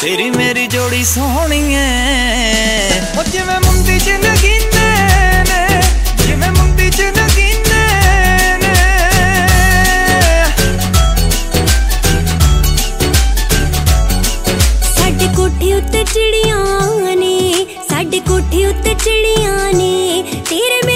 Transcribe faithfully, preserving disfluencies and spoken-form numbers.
तेरी मेरी जोड़ी सोहनी है ओ जिवें मुंदी च नगीने ने जिवें मुंदी च नगीने ने साडे कोठे उत्ते चिड़ियां ने साडे कोठे उत्ते चिड़ियां ने तेरे